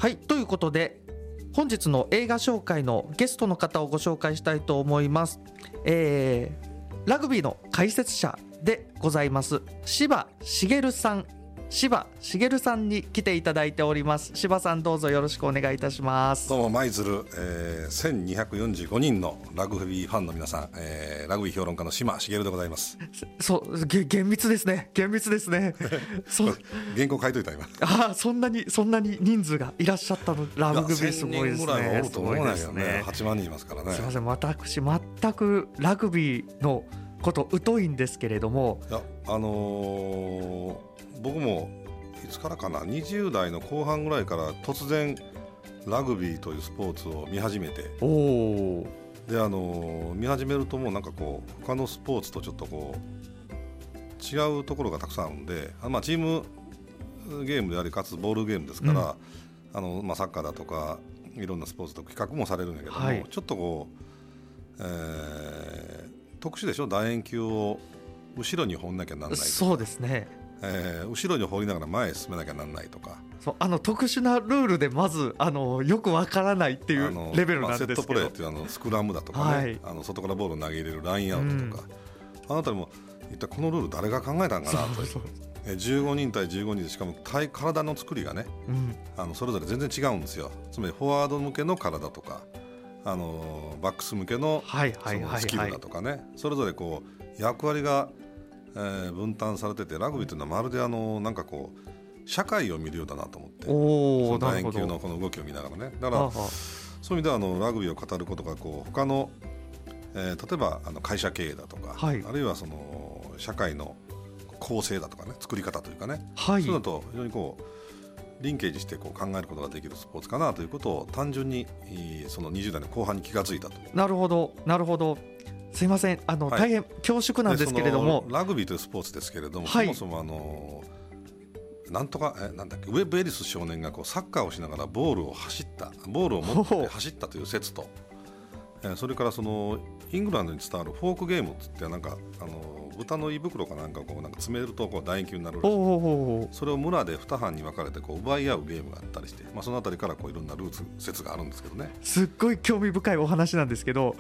はい、ということで本日の映画紹介のゲストの方をご紹介したいと思います。ラグビーの解説者でございます柴茂さんに来ていただいております。柴さん、どうぞよろしくお願いいたします。 どうも舞鶴、1245人のラグビーファンの皆さん、ラグビー評論家の柴茂でございます。 そう厳密ですねそう原稿書いといた今。 そんなに人数がいらっしゃったの。ラグビーすごいですね。1000人ぐらいはおると思うんだけどね。8万人いますからね。 すいません、私全くラグビーのこと疎いんですけれども、 いや僕もいつからかな、20代の後半ぐらいから突然ラグビーというスポーツを見始めて、で見始めるともうなんかこう他のスポーツとちょっとこう違うところがたくさんあるんで、チームゲームでありかつボールゲームですから、サッカーだとかいろんなスポーツと比較もされるんだけども、ちょっとこう、特殊でしょ。楕円球を後ろに放んなきゃなんないとか。 そうですね。 後ろに放りながら前へ進めなきゃなんないとか、 特殊なルールでまずよくわからないっていうレベルなんですけど、 セットプレーっていうスクラムだとかね、外からボールを投げ入れるラインアウトとか、あなたも一体このルール誰が考えたんかなと。15人対15人で、しかも体の作りがね、それぞれ全然違うんですよ。つまりフォワード向けの体とかバックス向けのスキルだとかね、それぞれこう役割が分担されてて、ラグビーというのはまるでなんかこう社会を見るようだなと思って、その楕円球のこの動きを見ながらね。だからそういう意味ではラグビーを語ることがこう他の、例えば会社経営だとか、あるいはその社会の構成だとかね、作り方というかね、そういうのと非常にこうリンケージしてこう考えることができるスポーツかなということを単純にその20代の後半に気がついたと。 なるほど。すいません、大変恐縮なんですけれども、 ラグビーというスポーツですけれども、そもそもなんだっけ、ウェブ・エリス少年がこうサッカーをしながらボールを持って走ったという説と、それからそのイングランドに伝わるフォークゲームって言って、なんか豚の胃袋かなんかをこうなんか詰めるとこう楕円球になるらしい。それを村で2班に分かれてこう奪い合うゲームがあったりして、そのあたりからこういろんなルーツ説があるんですけどね。 すっごい興味深いお話なんですけど、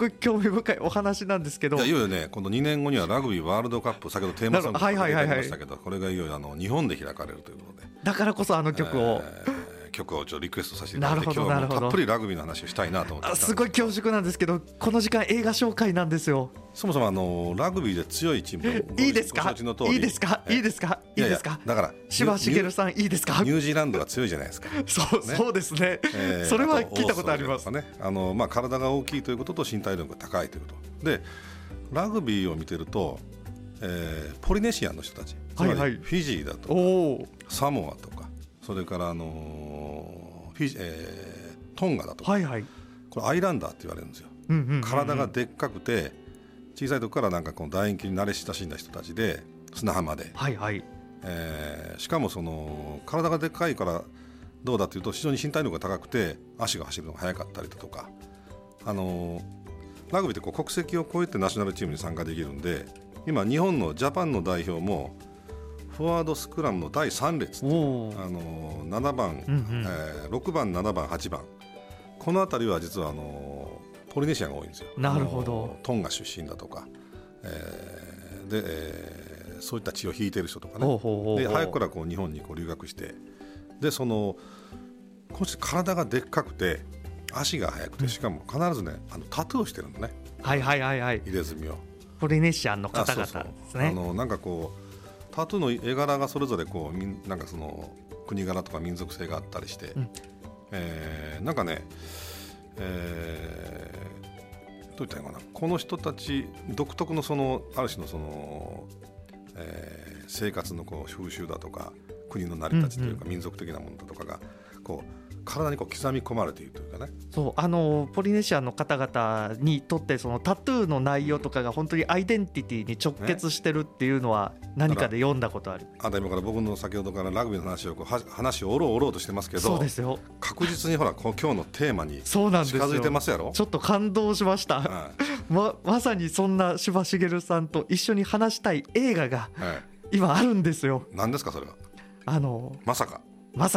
いよいよね、この2年後にはラグビーワールドカップ、先ほどテーマソングが出てましたけど、これがいよいよ日本で開かれるということで、 だからこそ曲をちょっとリクエストさせていただいて、今日はたっぷりラグビーの話をしたいなと思って。 すごい恐縮なんですけど、この時間映画紹介なんですよ。 そもそもラグビーで強いチーム、 いいですかだから柴茂さん、いいですか。 ニュージーランドが強いじゃないですか。 そうですね、それは聞いたことありますね。 体が大きいということと身体力が高いということで、ラグビーを見てると、ポリネシアの人たち、つまりフィジーだとかサモアとか、それからトンガだとか、これアイランダーって言われるんですよ。体がでっかくて小さい時からなんかこの楕円球に慣れ親しんだ人たちで、砂浜で、しかもその体がでっかいからどうだというと、非常に身体力が高くて足が走るのが速かったりだとか、ラグビーってこう国籍を越えてナショナルチームに参加できるんで、今日本のジャパンの代表もフォワードスクラムの第3列、7番、6番、7番、8番、この辺りは実はポリネシアが多いんですよ。 なるほど。 トンガ出身だとか、そういった血を引いてる人とかね、で早くからこう日本にこう留学して、でこの人体がでっかくて足が速くて、しかも必ずねタトゥーをしてるのね。入れ墨を。 ポリネシアンの方々ですね。 なんかこうタトゥーの絵柄がそれぞれこうなんかその国柄とか民族性があったりして、なんかね、どう言ったらいいのかな、この人たち独特のそのある種のその、生活のこう風習だとか国の成り立ちというか、民族的なものだとかがこう体にこう刻み込まれているというかね。 ポリネシアの方々にとってそのタトゥーの内容とかが本当にアイデンティティに直結してるっていうのは何かで読んだことある。 今から僕の先ほどからラグビーの話をおろうとしてますけど、 そうですよ、 確実にほら今日のテーマに近づいてますやろ。 ちょっと感動しました、まさにそんな柴茂さんと一緒に話したい映画が今あるんですよ。 何ですかそれは。まさか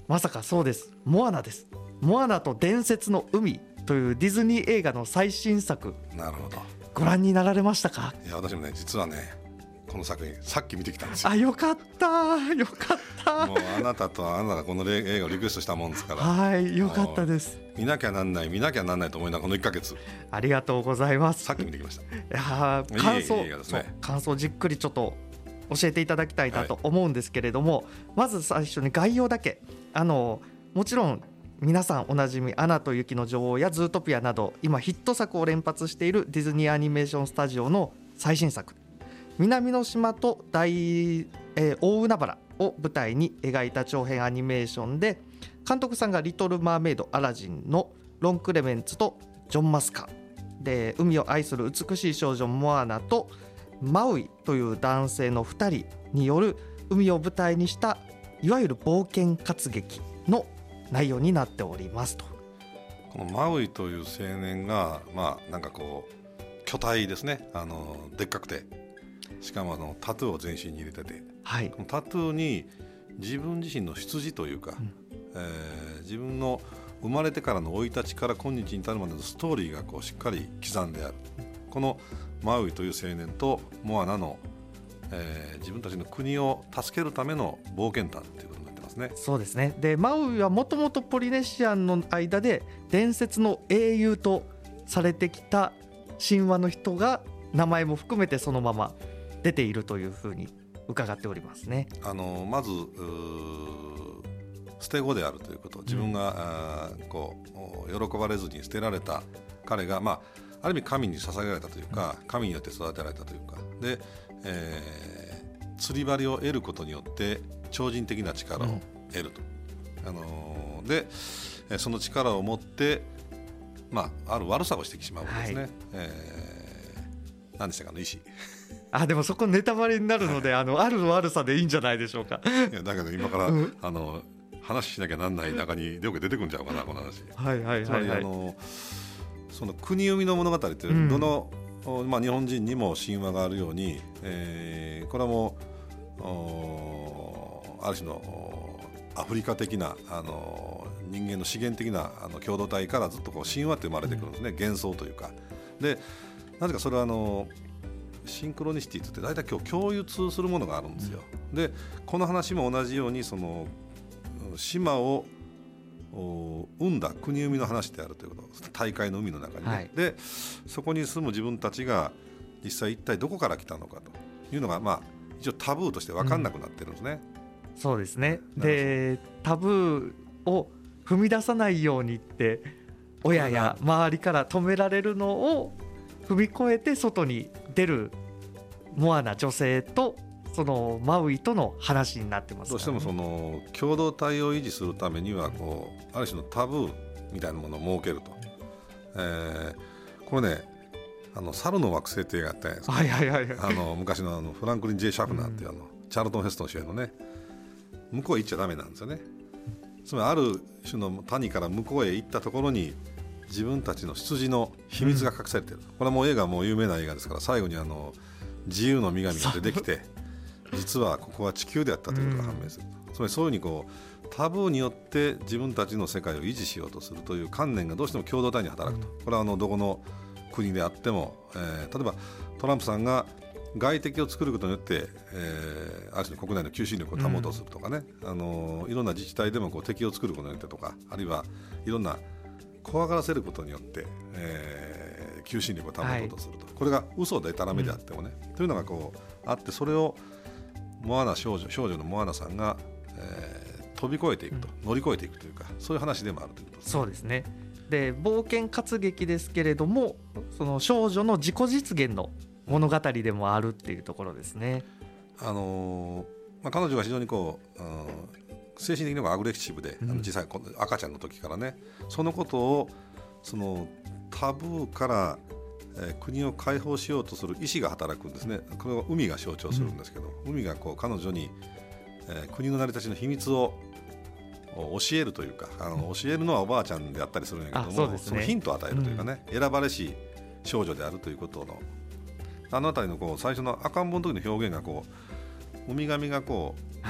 まさかそうです。モアナです。モアナと伝説の海というディズニー映画の最新作。 なるほど。 ご覧になられましたか？ いや私もね実はねこの作品さっき見てきたんですよ。 あ、よかったよかった。 もうあなたとあなたがこの映画をリクエストしたもんですからはい、よかったです。 見なきゃなんないと思いながらこの1ヶ月ありがとうございます。 さっき見てきました。 いや感想、 いい映画ですね。 感想じっくりちょっと教えていただきたいなと思うんですけれども、まず最初に概要だけ。もちろん皆さんおなじみアナと雪の女王やズートピアなど今ヒット作を連発しているディズニーアニメーションスタジオの最新作、南の島と大海原を舞台に描いた長編アニメーションで、監督さんがリトル・マーメイド・アラジンのロン・クレメンツとジョン・マスカで、海を愛する美しい少女モアナとマウイという男性の2人による海を舞台にしたいわゆる冒険活劇の内容になっておりますと。 このマウイという青年がなんかこう巨体ですね。でっかくて、しかもタトゥーを全身に入れてて、 はい、 このタトゥーに自分自身の出自というか、自分の生まれてからの生い立ちから今日に至るまでのストーリーがこうしっかり刻んである。このマウイという青年とモアナの、自分たちの国を助けるための冒険譚ということになってますね。 そうですね。でマウイはもともとポリネシアンの間で伝説の英雄とされてきた神話の人が名前も含めてそのまま出ているというふうに伺っておりますね。 まず捨て子であるということ、自分が、こう喜ばれずに捨てられた彼が、ある意味神に捧げられたというか、神によって育てられたというかで、釣り針を得ることによって超人的な力を得ると、でその力を持って、ある悪さをしてしまうんですね。はい、何でしたかの意思でもそこネタバレになるので、ある悪さでいいんじゃないでしょうか。 いやだけど今から、話しなきゃなんない中によく出てくるんちゃうかなこの話。つまりその国生みの物語ってどの、日本人にも神話があるように、これはもうある種のアフリカ的な人間の資源的な共同体からずっとこう神話って生まれてくるんですね。幻想というかで、なぜかそれはシンクロニシティといって大体今日共有するものがあるんですよ。でこの話も同じようにその島を生んだ国生みの話であるということ、大海の海の中にね、はい、でそこに住む自分たちが実際一体どこから来たのかというのが、一応タブーとして分かんなくなってるんですね。 そうですね。でタブーを踏み出さないようにって親や周りから止められるのを踏み越えて外に出るモアナ女性とそのマウイとの話になってますからね。 どうしてもその共同体を維持するためにはこうある種のタブーみたいなものを設けると、これね猿の惑星って映画あったじゃないですか。昔のフランクリン・J・シャフナーっていうチャールトン・ヘストン主演のね、向こうへ行っちゃダメなんですよね。つまりある種の谷から向こうへ行ったところに自分たちの出自の秘密が隠されている、これはもう映画も有名な映画ですから、最後に自由の女神が出てきて実はここは地球であったということが判明する、つまりそういうふうにこうタブーによって自分たちの世界を維持しようとするという観念がどうしても共同体に働くと。これはどこの国であっても、例えばトランプさんが外敵を作ることによって、ある種の国内の求心力を保とうとするとかね、いろんな自治体でもこう敵を作ることによってとか、あるいはいろんな怖がらせることによって、求心力を保とうとすると、これが嘘でたらめであってもね、というのがこうあって、それをモアナ少女のモアナさんが、飛び越えていくと、乗り越えていくというか、そういう話でもあるということですね。 そうですね。で冒険活劇ですけれども、その少女の自己実現の物語でもあるっていうところですね。 彼女が非常にこう、精神的にもアグレッシブで、小さい赤ちゃんの時からね、そのことをそのタブーから、国を解放しようとする意志が働くんですね。これは海が象徴するんですけど、海がこう彼女に、国の成り立ちの秘密を教えるというか、教えるのはおばあちゃんであったりするんやけども、 そうですね、 そのヒントを与えるというかね、選ばれし少女であるということのあのあたりのこう最初の赤ん坊の時の表現がこうウミガメがこう、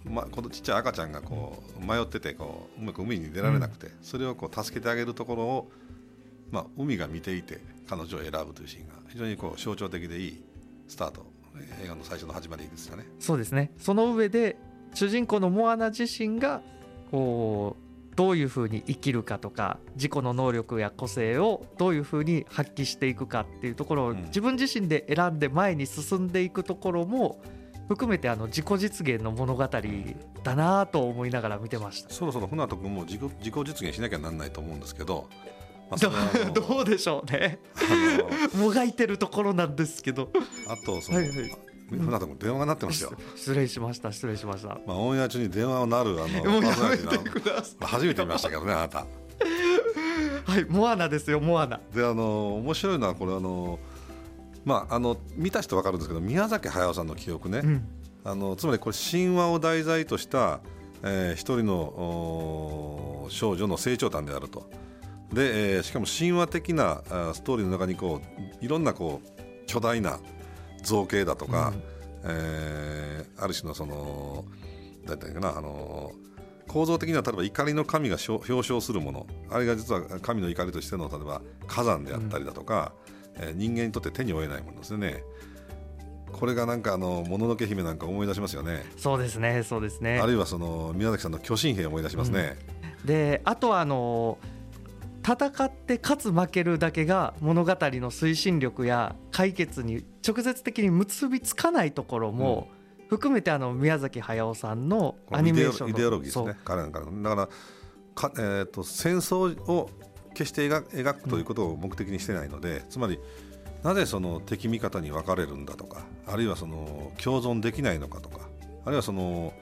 このちっちゃい赤ちゃんがこう迷っててこううまく海に出られなくて、それをこう助けてあげるところを、海が見ていて彼女を選ぶというシーンが非常にこう象徴的でいいスタート、映画の最初の始まりですよね。 そうですね。その上で主人公のモアナ自身がこうどういうふうに生きるかとか、自己の能力や個性をどういうふうに発揮していくかっていうところを自分自身で選んで前に進んでいくところも含めて自己実現の物語だなと思いながら見てました。 そろそろ船戸君も自己実現しなきゃなんないと思うんですけど、 どうでしょうねもがいてるところなんですけど、 あと船戸君電話が鳴ってますよ。 失礼しました。 オンエア中に電話を鳴るもうやめてください。 初めて見ましたけどね、あなた。 はい、モアナですよ、モアナで面白いのはこれ見た人分かるんですけど、宮崎駿さんの記憶ね、つまりこれ神話を題材とした、一人の少女の成長譚であると。で、しかも神話的なストーリーの中にこういろんなこう巨大な造形だとか、ある種のその何て言うかな、構造的には例えば怒りの神が表彰するもの、あれが実は神の怒りとしての例えば火山であったりだとか、人間にとって手に負えないものですね。これがなんかもののけ姫なんか思い出しますよね。 そうですね。 あるいはその宮崎さんの巨神兵を思い出しますね。 であとは戦って勝つ負けるだけが物語の推進力や解決に直接的に結びつかないところも含めて宮崎駿さんのアニメーションのイデオロギーですね。彼なんかだから戦争を決して描くということを目的にしてないので、つまりなぜその敵味方に分かれるんだとか、あるいはその共存できないのかとか、あるいはその、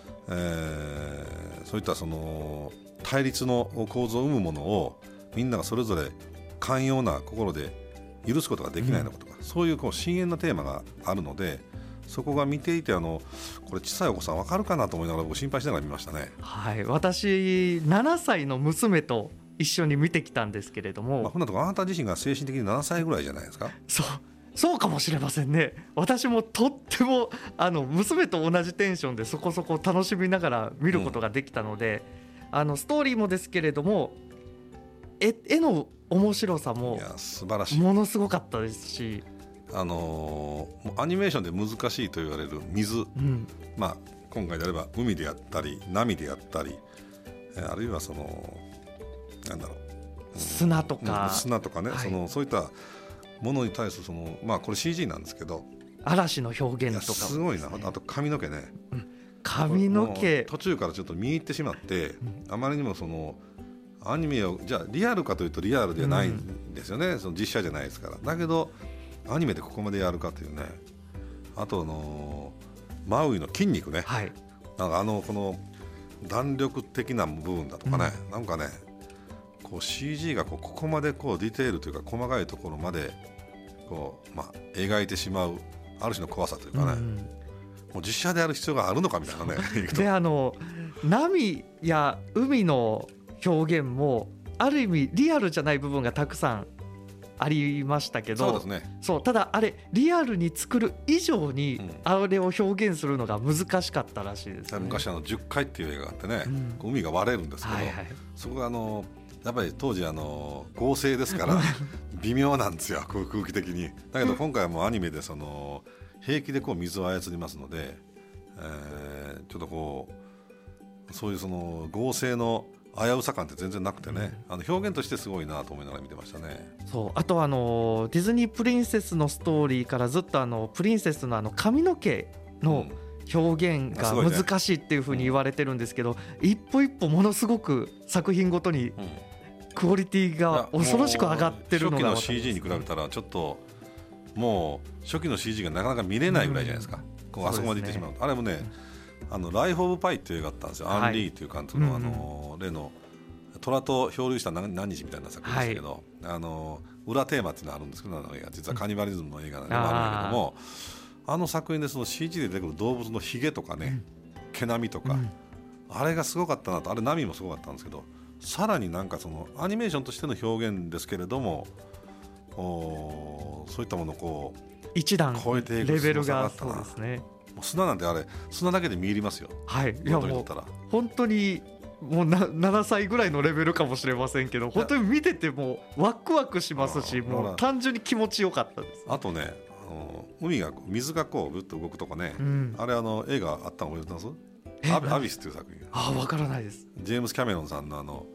そういったその対立の構造を生むものをみんながそれぞれ寛容な心で許すことができないのかとか、そういう深遠なテーマがあるので、そこが見ていてこれ小さいお子さん分かるかなと思いながら僕心配しながら見ましたね。 はい、私7歳の娘と一緒に見てきたんですけれども、 ほんなとこあなた自身が精神的に7歳ぐらいじゃないですか。 そうかもしれませんね。私もとっても娘と同じテンションでそこそこ楽しみながら見ることができたので、ストーリーもですけれども絵の面白さも素晴らしい、 ものすごかったですし、 アニメーションで難しいと言われる水、今回であれば海であったり波であったり、あるいはその砂とかね、そういったものに対するこれ CG なんですけど、 嵐の表現とかすごいな。あと髪の毛ね、 髪の毛途中からちょっと見入ってしまって、あまりにもアニメをじゃあリアルかというとリアルではないんですよね、その実写じゃないですから。だけどアニメでここまでやるかというね。あとマウイの筋肉ね、なんかこの弾力的な部分だとかね、なんかねこう CG がここまでこうディテールというか細かいところまでこう、描いてしまうある種の怖さというかね、もう実写でやる必要があるのかみたいなねで波や海の表現もある意味リアルじゃない部分がたくさんありましたけど、 そうですね。 ただあれリアルに作る以上にあれを表現するのが難しかったらしいですね。 昔10回っていう映画があってね、海が割れるんですけど、そこがやっぱり当時合成ですから微妙なんですよ空気的に。だけど今回はもうアニメで平気でこう水を操りますので、ちょっとこうそういう合成の危うさ感って全然なくてね、表現としてすごいなと思いながら見てましたね。 あとディズニープリンセスのストーリーからずっとプリンセスの髪の毛の表現が難しいっていう風に言われてるんですけど、一歩一歩ものすごく作品ごとにクオリティが恐ろしく上がってるのが、 初期の CG に比べたらちょっともう初期の CG がなかなか見れないぐらいじゃないですか、あそこまで行ってしまうと。あれもねライフ・オブ・パイっていう映画だったんですよ、アンリーという監督の、例の虎と漂流した何日みたいな作品でしたけど、裏テーマっていうのがあるんですけど、実はカニバリズムの映画でもあるんだけども、あの作品でCG で出てくる動物のヒゲとかね、毛並みとか、あれがすごかったなと。あれ波もすごかったんですけど、さらになんかアニメーションとしての表現ですけれども、そういったものをこう一段超えていくレベルがすごさがあったな。 そうですね。 もう砂なんてあれ砂だけで見入りますよ。 はい、いやもう本当にもう7歳ぐらいのレベルかもしれませんけど、本当に見ててもワクワクしますし、もう単純に気持ちよかったです。 あとね、水がこうぐっと動くとかね、あれ映画あったの覚えてます？アビスっていう作品。 わからないです。 ジェームス・キャメロンさんの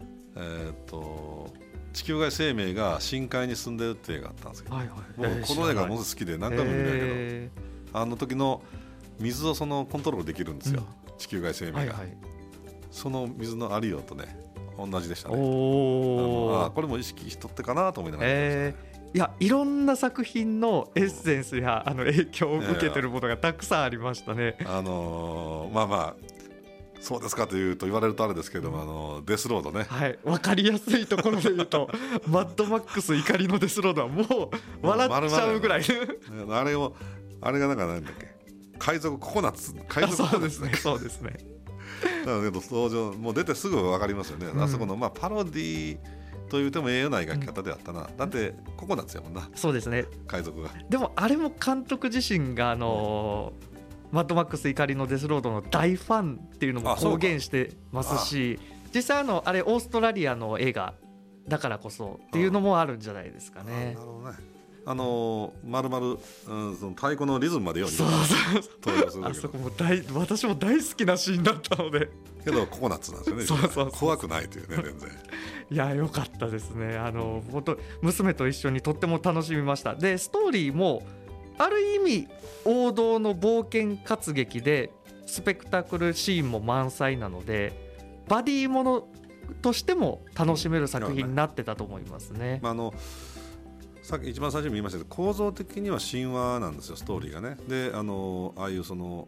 地球外生命が深海に住んでるって映画があったんですけど、もうこの映画ものすごく好きで何回も見るんだけど、あの時の水をコントロールできるんですよ、地球外生命が、その水のありようとね同じでしたね。これも意識しとってかなと思いながら見てましたね。 いや、いろんな作品のエッセンスや影響を受けてるものがたくさんありましたね。 まあまあそうですかというと言われるとあれですけども、デスロードね、 はい、分かりやすいところで言うとマッドマックス怒りのデスロードはもう笑っちゃうぐらいあれがなんかなんだっけ、海賊ココナッツ、海賊ココナッツね。 そうですねだけど登場もう出てすぐ分かりますよね、あそこのパロディと言ってもええような描き方であったな、だってココナッツやもんな。 そうですね、 海賊が。 でもあれも監督自身がマッドマックス怒りのデスロードの大ファンっていうのも公言してますし、実際あれオーストラリアの映画だからこそっていうのもあるんじゃないですかね。 なるほどね。丸々、その太鼓のリズムまでように登場する。あそこも私も大好きなシーンだったので。 けどココナッツなんですよね。そう怖くないというね、全然。 いや良かったですね。本当娘と一緒にとっても楽しみました。でストーリーもある意味王道の冒険活劇でスペクタクルシーンも満載なので、バディものとしても楽しめる作品になってたと思いますね。 さっき一番最初に言いましたけど、構造的には神話なんですよ、ストーリーがね。でああいう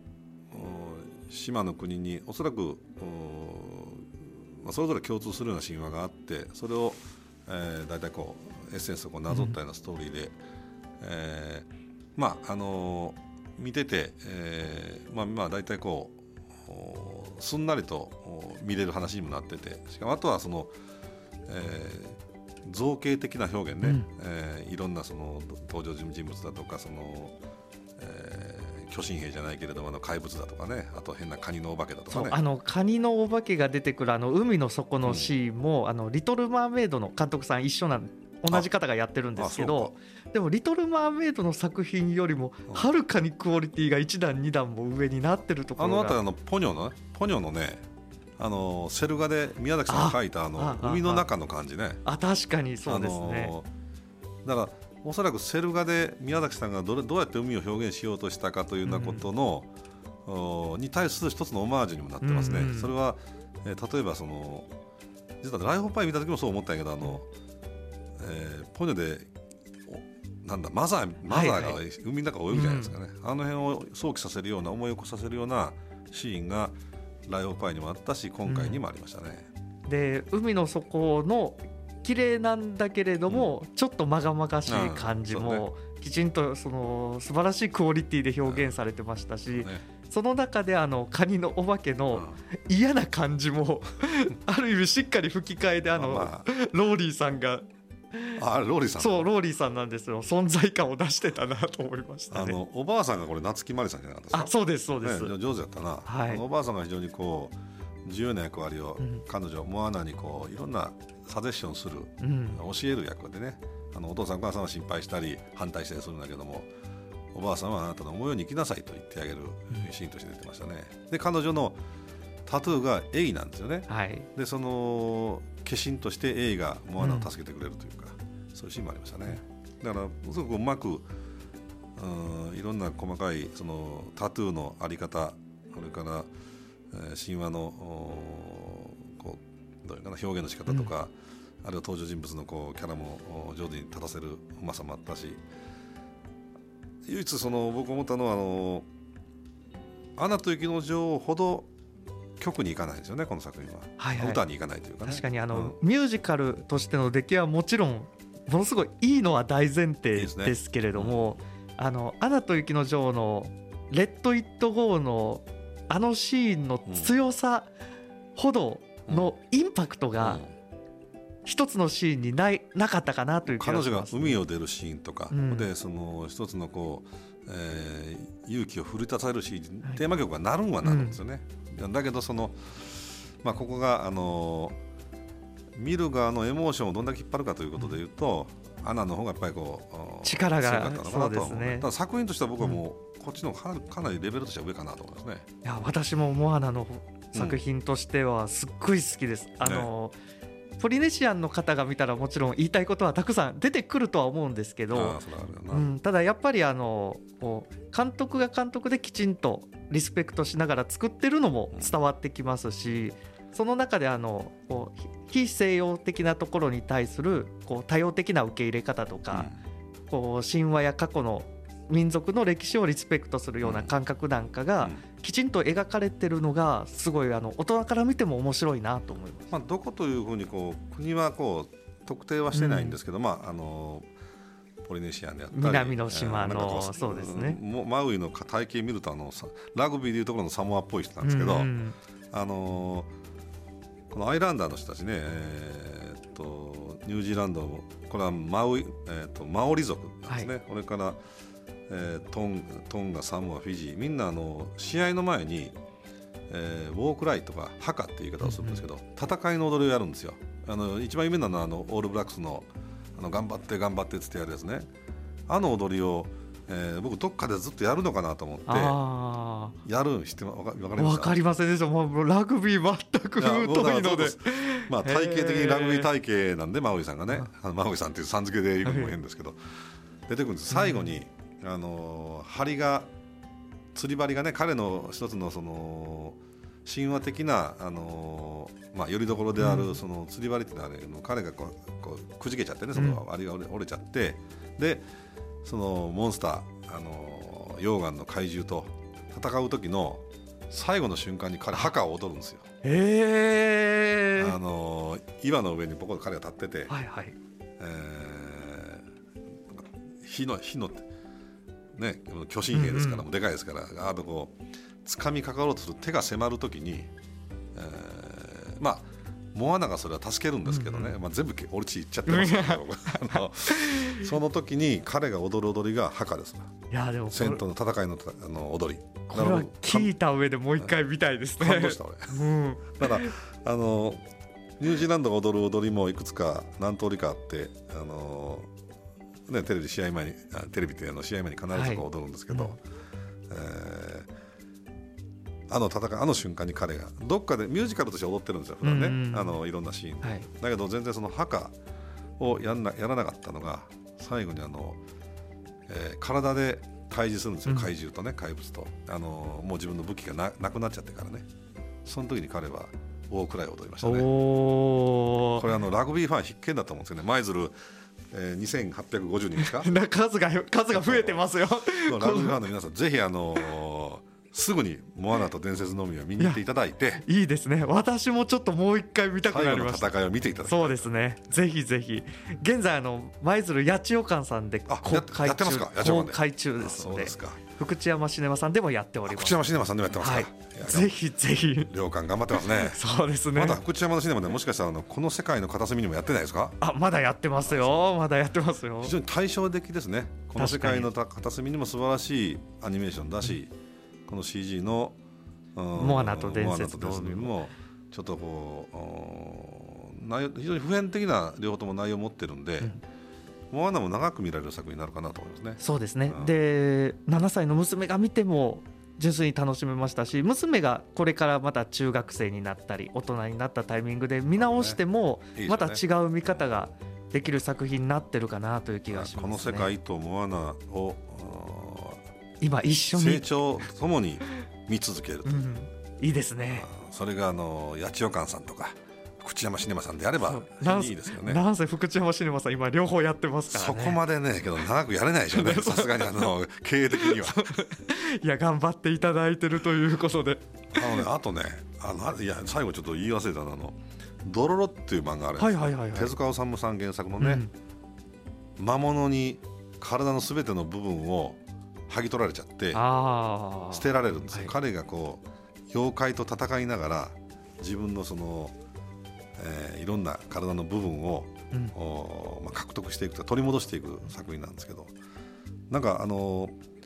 島の国におそらくそれぞれ共通するような神話があって、それを、だいたいこうエッセンスをなぞったようなストーリーで、見てて、だいたいこうすんなりと見れる話にもなってて、しかもあとは造形的な表現ね、いろんな登場人物だとか巨神兵じゃないけれども怪物だとかね、あと変なカニのお化けだとかね、 カニのお化けが出てくる海の底のシーンも、リトル・マーメイドの監督さん一緒同じ方がやってるんですけど、でもリトル・マーメイドの作品よりもはるかにクオリティが1段2段も上になってるところが、 辺りポニョのねセル画で宮崎さんが描いた海の中の感じね。 確かにそうですね。 だからおそらくセル画で宮崎さんがどうやって海を表現しようとしたかというようなことの、に対する一つのオマージュにもなってますね。それは、例えば実はライフ・オブ・パイ見た時もそう思ったんやけど、ポニョでマザーが海の中を泳ぐじゃないですかね、あの辺を想起させるような、思い起こさせるようなシーンがライフ・オブ・パイにもあったし、今回にもありましたね。 で海の底の綺麗なんだけれども、ちょっとまがまがしい感じもきちんと素晴らしいクオリティで表現されてましたし、その中でカニのお化けの嫌な感じもある意味しっかり吹き替えでローリーさんがローリーさん、 そうローリーさんなんですよ、存在感を出してたなと思いましたね。 おばあさんがこれ夏木マリさんじゃなかったですか。 そうですそうです、 上手だったな、おばあさんが非常にこう重要な役割を、彼女モアナにいろんなサジェッションする、教える役でね、お父さんお母さんは心配したり反対したりするんだけども、おばあさんはあなたの思うように生きなさいと言ってあげるシーンとして出てましたね。で彼女のタトゥーがエイなんですよね、でその化身としてエイがモアナを助けてくれるというか、そういうシーンもありましたね。だからすごくうまくいろんな細かいタトゥーのあり方、それから神話のどういうかな表現の仕方とか、あるいは登場人物のキャラも上手に立たせるうまさもあったし、唯一僕思ったのはアナと雪の女王ほど曲に行かないんですよね、この作品は、歌に行かないというかね。確かにミュージカルとしての出来はもちろんものすごいいいのは大前提ですけれども、アナと雪の女王のレッド・イット・ゴーのシーンの強さほどのインパクトが一つのシーンになかったかなという気がします。 彼女が海を出るシーンとか、で一つの勇気を奮い立たせるし、テーマ曲がなるんはなるんですよね、だけどここが見る側のエモーションをどんだけ引っ張るかということでいうと、アナの方がやっぱり力が強かったのかなとは思う。 そうですね。 ただ作品としては僕はもうこっちのかなりレベルとしては上かなと思いますね。 いや私もモアナの作品としてはすっごい好きです、ポリネシアンの方が見たらもちろん言いたいことはたくさん出てくるとは思うんですけど、ただやっぱりこう監督が監督できちんとリスペクトしながら作ってるのも伝わってきますし、その中でこう非西洋的なところに対するこう多様的な受け入れ方とか、こう神話や過去の民族の歴史をリスペクトするような感覚なんかがきちんと描かれてるのがすごい大人から見ても面白いなと思います。 どこというふうに国は特定はしてないんですけど、ポリネシアンであったり南の島のそうですね、 マウイの体型見るとラグビーでいうところのサモアっぽい人なんですけど、このアイランダーの人たちね、ニュージーランド、これはマオリ族なんですね、これからトンガ、サモア、フィジー、みんな試合の前に、ウォークライとかハカっていう言い方をするんですけど、戦いの踊りをやるんですよ。一番有名なのはオールブラックスの頑張って頑張ってってやるやつね。踊りを、僕どっかでずっとやるのかなと思ってやる知ってわかりますか？ わかりませんでした。もうラグビー全く遠いので、 体型的にラグビー体型なんでマウイさんがね、マウイさんっていうさん付けで言うのも変ですけど、出てくるんです。最後に針が釣り針がね、彼の一つの神話的なよりどころであるその釣り針ってのは彼がこうくじけちゃってね、その針が折れちゃって、でそのモンスター溶岩の怪獣と戦う時の最後の瞬間に彼ハカを踊るんですよ。岩の上に彼が立ってて、火のね、巨神兵ですから、もうでかいですから、掴みかかろうとする手が迫るときに、モアナがそれは助けるんですけどね、全部オルチいっちゃってますけどその時に彼が踊る踊りがハカです。 いやでも戦闘の戦いの踊り、 これは聞いた上でもう一回見たいですね。 感動した俺ただニュージーランドが踊る踊りもいくつか何通りかあって、テレビ試合前に試合前に必ず踊るんですけど、瞬間に彼がどっかでミュージカルとして踊ってるんですよ、普段ね、いろんなシーンで、だけど全然そのハカをやらなかったのが最後に体で対峙するんですよ、怪獣とね、怪物ともう自分の武器が なくなっちゃってからね、その時に彼は大くらい踊りましたね。これラグビーファン必見だと思うんですよね。舞鶴2850人ですか数が増えてますよラグビーファンの皆さんぜひすぐにモアナと伝説の海を見に行っていただいて、 いいですね。私もちょっともう一回見たくなりました。 最後の戦いを見ていただきたい。 そうですね、ぜひぜひ。現在舞鶴八千代館さんで公開中ですので、福知山シネマさんでもやっております。 福知山シネマさんでもやってますか、 ぜひぜひ。 両館頑張ってますね。 そうですね。 まだ福知山のシネマでもしかしたらこの世界の片隅にもやってないですか？ まだやってますよ。まだやってますよ。 非常に対照的ですね。この世界の片隅にも素晴らしいアニメーションだし、この CG のモアナと伝説の海もちょっと非常に普遍的な両方とも内容を持ってるんで、モアナも長く見られる作品になるかなと思いますね。 そうですね、で7歳の娘が見ても純粋に楽しめましたし、娘がこれからまた中学生になったり大人になったタイミングで見直してもまた違う見方ができる作品になってるかなという気がしますね。 この世界とモアナを今一緒に成長ともに見続けると、 いいですね。 それが八千代館さんとか福知山シネマさんであればいいですよね。 なんせ福知山シネマさん今両方やってますからね。 そこまでねけど長くやれないでしょうねさすがに経営的には。 いや頑張っていただいてるということで、 あとね最後ちょっと言い忘れたドロロっていう漫画あるんですよ。手塚治虫さん原作のね、魔物に体のすべての部分を剥ぎ取られちゃって捨てられるんですよ。彼が妖怪と戦いながら自分のいろんな体の部分を、獲得していくと取り戻していく作品なんですけど、なんか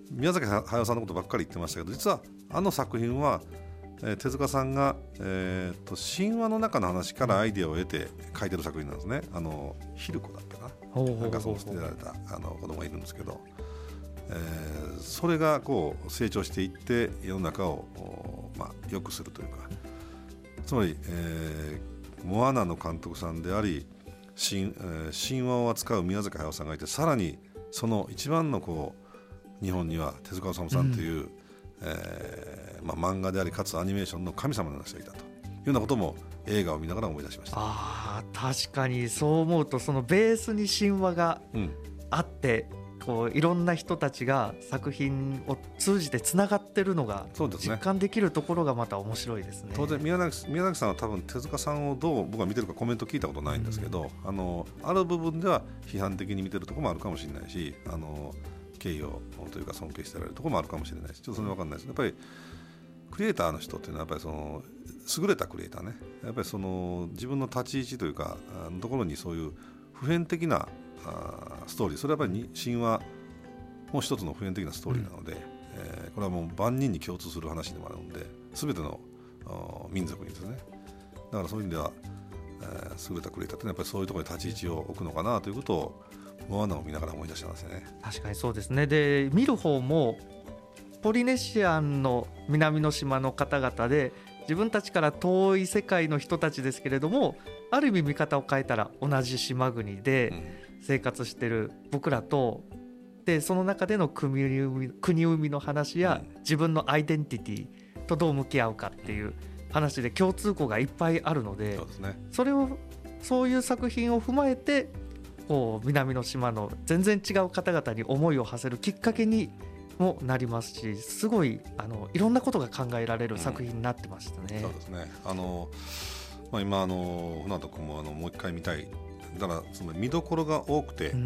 宮崎駿さんのことばっかり言ってましたけど、実はあの作品は、手塚さんが、神話の中の話からアイデアを得て書いてる作品なんですね。ヒルコだったかな、なんかそう捨てられた子供がいるんですけど、それがこう成長していって世の中を、良くするというか、つまり、モアナの監督さんであり神話を扱う宮崎駿さんがいて、さらにその一番のこう日本には手塚治虫さんという、漫画でありかつアニメーションの神様の人がいたというようなことも映画を見ながら思い出しました。 確かにそう思うと、そのベースに神話があって、こういろんな人たちが作品を通じてつながってるのが実感できるところがまた面白いですね。 当然宮崎さんは多分手塚さんをどう僕は見てるかコメント聞いたことないんですけど、ある部分では批判的に見てるところもあるかもしれないし、敬意をというか尊敬してられるところもあるかもしれないし、ちょっとそれは分かんないです。やっぱりクリエイターの人っていうのはやっぱりその優れたクリエイターね、やっぱりその自分の立ち位置というかところにそういう普遍的なストーリー、それはやっぱり神話も一つの普遍的なストーリーなので、これはもう万人に共通する話でもあるので、全ての民族にですね、だからそういう意味では、優れたクリエイターってやっぱりそういうところに立ち位置を置くのかなということをモアナを見ながら思い出したんですね。 確かにそうですね。で見る方もポリネシアンの南の島の方々で、自分たちから遠い世界の人たちですけれども、ある意味見方を変えたら同じ島国で生活してる僕らと、でその中での国生みの話や自分のアイデンティティとどう向き合うかっていう話で共通項がいっぱいあるので、そういう作品を踏まえてこう南の島の全然違う方々に思いを馳せるきっかけにもなりますし、すごいいろんなことが考えられる作品になってましたね。 そうですね。今船戸君ももう一回見たい、だからその見どころが多くて、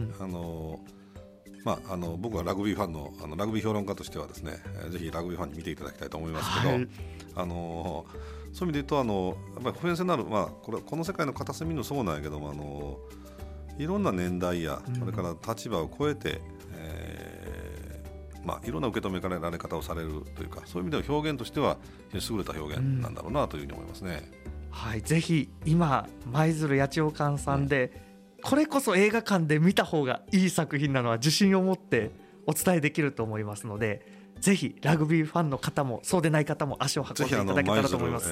僕はラグビーファンのラグビー評論家としてはですね、ぜひラグビーファンに見ていただきたいと思いますけど、そういう意味で言うとやっぱり普遍性のある、この世界の片隅のそうなんやけども、いろんな年代やそれから立場を超えて、いろんな受け止められ方をされるというか、そういう意味では表現としては優れた表現なんだろうなというふうに思いますね。 ぜひ今舞鶴八千代館さんで、これこそ映画館で見た方がいい作品なのは自信を持ってお伝えできると思いますので、ぜひラグビーファンの方もそうでない方も足を運んでいただけたらと思います。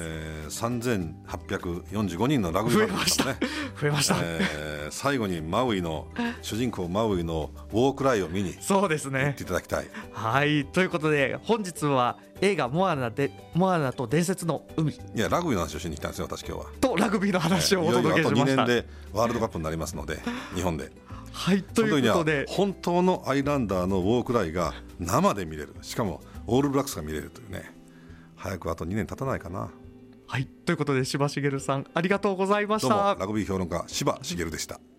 3845人のラグビーファンですね。 増えました、 最後に主人公マウイのウォークライを見に行っていただきたい。 ということで本日は映画モアナと伝説の海、 いやラグビーの話をしに来たんですよ私今日は。 とラグビーの話をお届けしました。 あと2年でワールドカップになりますので日本で。 ということで本当のアイランダーのウォークライが生で見れる、しかもオールブラックスが見れるというね、早くあと2年経たないかな。 ということで柴茂さんありがとうございました。 どうもラグビー評論家柴茂でした。